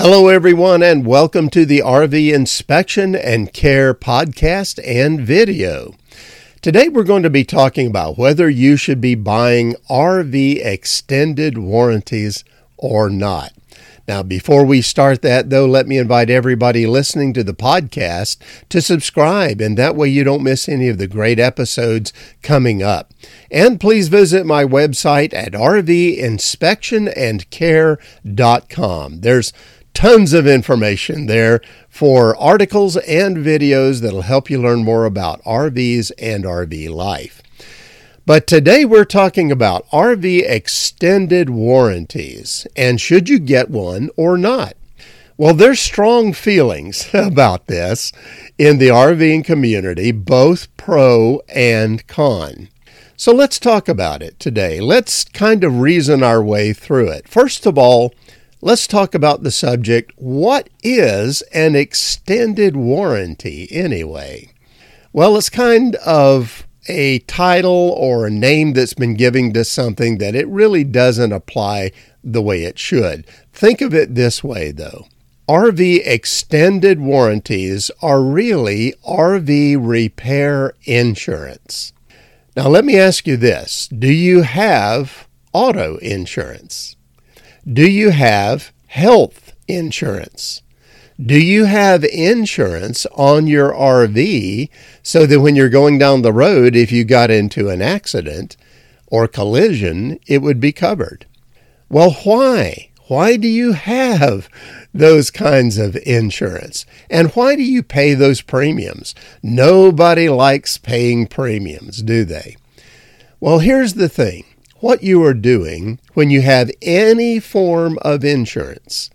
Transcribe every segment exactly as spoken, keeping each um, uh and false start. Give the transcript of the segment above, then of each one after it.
Hello, everyone, and welcome to the R V Inspection and Care podcast and video. Today, we're going to be talking about whether you should be buying R V extended warranties or not. Now, before we start that, though, let me invite everybody listening to the podcast to subscribe, and that way you don't miss any of the great episodes coming up. And please visit my website at r v inspection and care dot com. There's tons of information there for articles and videos that'll help you learn more about R Vs and R V life. But today we're talking about R V extended warranties, and should you get one or not? Well, there's strong feelings about this in the RVing community, both pro and con. So let's talk about it today. Let's kind of reason our way through it. First of all, let's talk about the subject, what is an extended warranty anyway? Well, it's kind of a title or a name that's been given to something that it really doesn't apply the way it should. Think of it this way, though. R V extended warranties are really R V repair insurance. Now, let me ask you this. Do you have auto insurance? Do you have health insurance? Do you have insurance on your R V so that when you're going down the road, if you got into an accident or collision, it would be covered? Well, why? Why do you have those kinds of insurance? And why do you pay those premiums? Nobody likes paying premiums, do they? Well, here's the thing. What you are doing when you have any form of insurance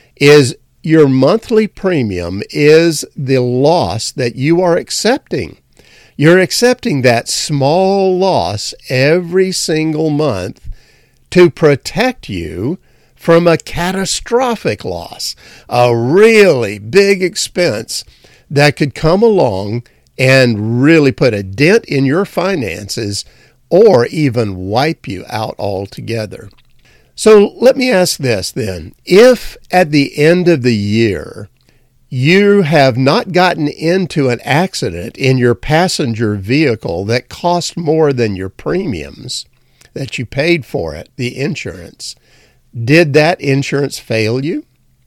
is your monthly premium is the loss that you are accepting. You're accepting that small loss every single month to protect you from a catastrophic loss, a really big expense that could come along and really put a dent in your finances or even wipe you out altogether. So let me ask this then. If at the end of the year you have not gotten into an accident in your passenger vehicle that cost more than your premiums that you paid for it, the insurance, did that insurance fail you?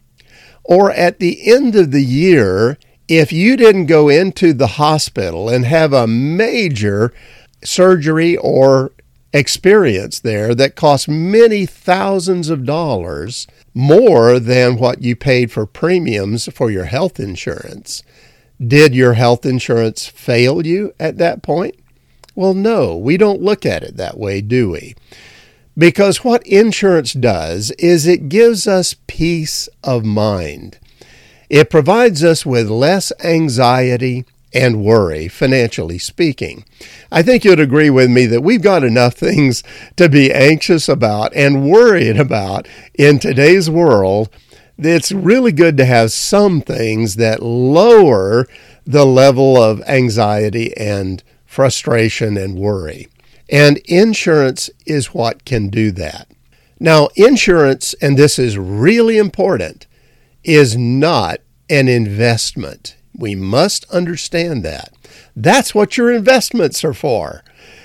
Or at the end of the year, if you didn't go into the hospital and have a major surgery or experience there that cost many thousands of dollars more than what you paid for premiums for your health insurance, did your health insurance fail you at that point? Well, no, we don't look at it that way, do we? Because what insurance does is it gives us peace of mind. It provides us with less anxiety and worry, financially speaking. I think you'd agree with me that we've got enough things to be anxious about and worried about in today's world. It's really good to have some things that lower the level of anxiety and frustration and worry. And insurance is what can do that. Now, insurance, and this is really important, is not an investment. We must understand that. That's what your investments are for.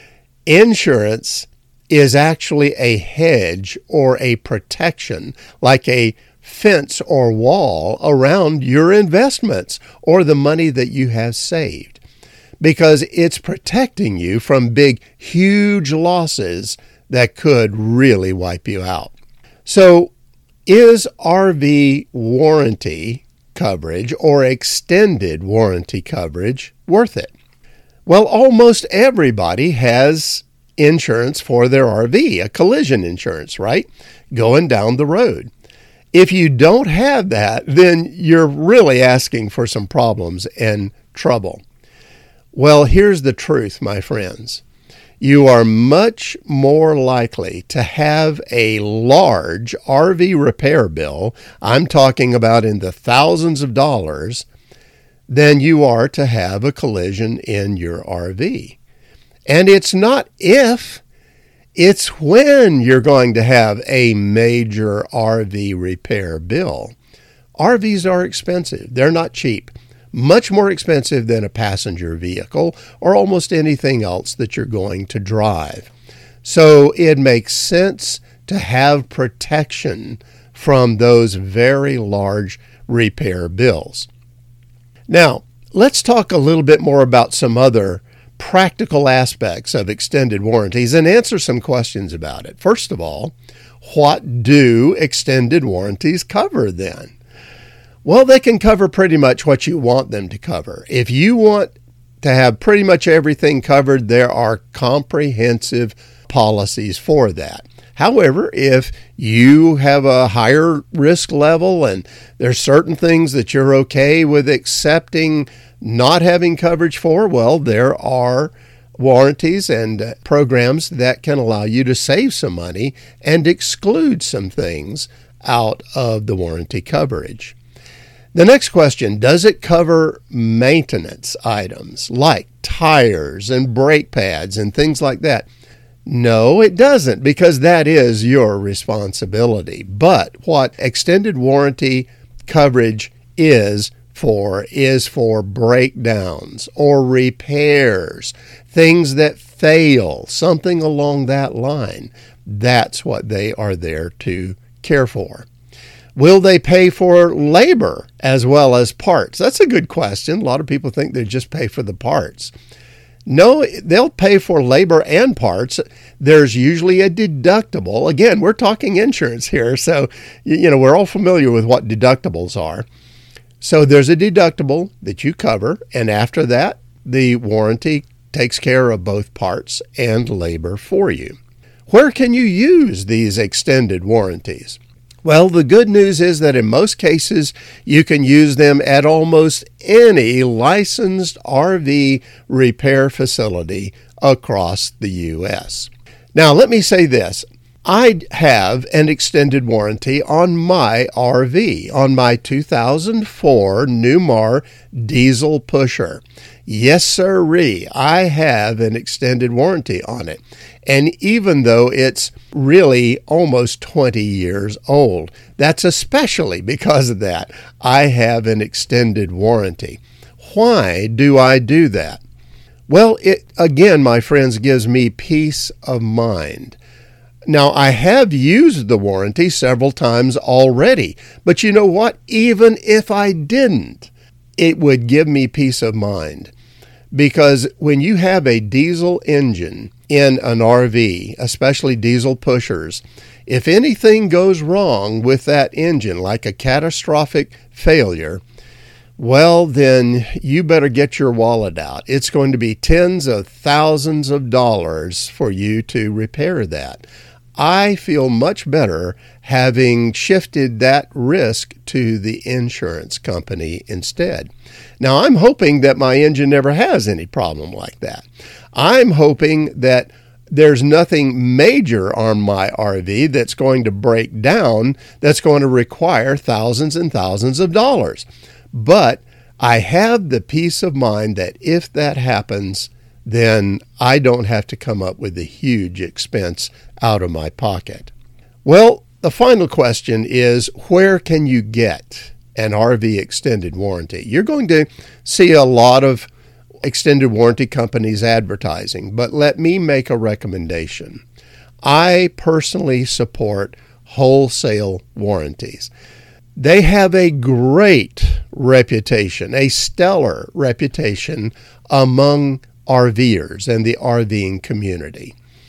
Insurance is actually a hedge or a protection, like a fence or wall around your investments or the money that you have saved, because it's protecting you from big, huge losses that could really wipe you out. So, is R V warranty coverage or extended warranty coverage worth it? Well, almost everybody has insurance for their R V, a collision insurance, right? Going down the road. If you don't have that, then you're really asking for some problems and trouble. Well, here's the truth, my friends. You are much more likely to have a large R V repair bill, I'm talking about in the thousands of dollars, than you are to have a collision in your R V. And it's not if, it's when you're going to have a major R V repair bill. R Vs are expensive. They're not cheap. Much more expensive than a passenger vehicle or almost anything else that you're going to drive. So it makes sense to have protection from those very large repair bills. Now, let's talk a little bit more about some other practical aspects of extended warranties and answer some questions about it. First of all, what do extended warranties cover then? Well, they can cover pretty much what you want them to cover. If you want to have pretty much everything covered, there are comprehensive policies for that. However, if you have a higher risk level and there's certain things that you're okay with accepting not having coverage for, well, there are warranties and programs that can allow you to save some money and exclude some things out of the warranty coverage. The next question, does it cover maintenance items like tires and brake pads and things like that? No, it doesn't, because that is your responsibility. But what extended warranty coverage is for is for breakdowns or repairs, things that fail, something along that line. That's what they are there to care for. Will they pay for labor as well as parts? That's a good question. A lot of people think they just pay for the parts. No, they'll pay for labor and parts. There's usually a deductible. Again, we're talking insurance here, so you know we're all familiar with what deductibles are. So there's a deductible that you cover, and after that, the warranty takes care of both parts and labor for you. Where can you use these extended warranties? Well, the good news is that in most cases, you can use them at almost any licensed R V repair facility across the U S. Now, let me say this. I have an extended warranty on my R V, on my two thousand four Newmar diesel pusher. Yes, sirree, I have an extended warranty on it. And even though it's really almost twenty years old, that's especially because of that. I have an extended warranty. Why do I do that? Well, it again, my friends, gives me peace of mind. Now, I have used the warranty several times already, but you know what? Even if I didn't, it would give me peace of mind. Because when you have a diesel engine in an R V, especially diesel pushers, if anything goes wrong with that engine, like a catastrophic failure, well, then you better get your wallet out. It's going to be tens of thousands of dollars for you to repair that. I feel much better having shifted that risk to the insurance company instead. Now, I'm hoping that my engine never has any problem like that. I'm hoping that there's nothing major on my R V that's going to break down that's going to require thousands and thousands of dollars. But I have the peace of mind that if that happens, then I don't have to come up with a huge expense out of my pocket. Well, the final question is, where can you get an R V extended warranty? You're going to see a lot of extended warranty companies advertising, but let me make a recommendation. I personally support wholesale warranties. They have a great reputation, a stellar reputation among RVers and the RVing community.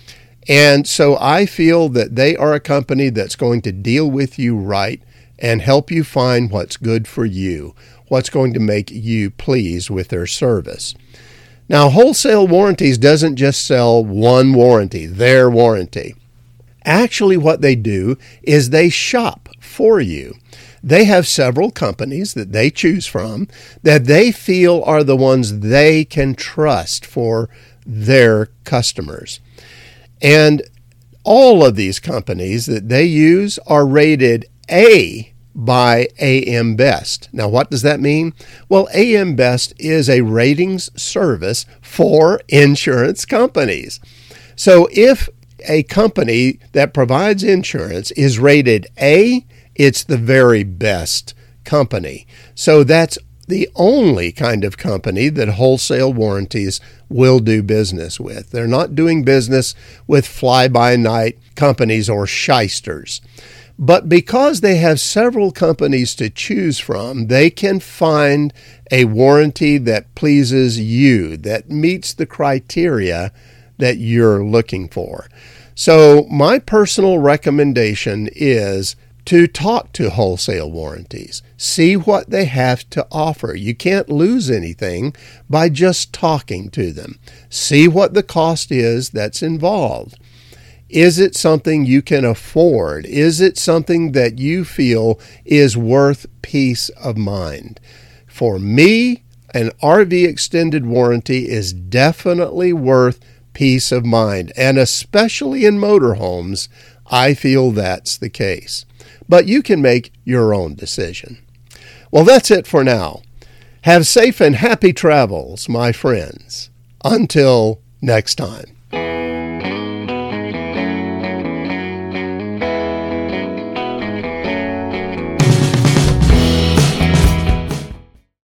And so I feel that they are a company that's going to deal with you right and help you find what's good for you, what's going to make you pleased with their service. Now, wholesale warranties doesn't just sell one warranty, their warranty. Actually, what they do is they shop for you. They have several companies that they choose from that they feel are the ones they can trust for their customers. And all of these companies that they use are rated A by A M Best. Now, what does that mean? Well, A M Best is a ratings service for insurance companies. So if a company that provides insurance is rated A, it's the very best company. So that's the only kind of company that Wholesale Warranties will do business with. They're not doing business with fly-by-night companies or shysters. But because they have several companies to choose from, they can find a warranty that pleases you, that meets the criteria that you're looking for. So my personal recommendation is to talk to Wholesale Warranties. See what they have to offer. You can't lose anything by just talking to them. See what the cost is that's involved. Is it something you can afford? Is it something that you feel is worth peace of mind? For me, an R V extended warranty is definitely worth peace of mind, and especially in motorhomes, I feel that's the case. But you can make your own decision. Well, that's it for now. Have safe and happy travels, my friends. Until next time.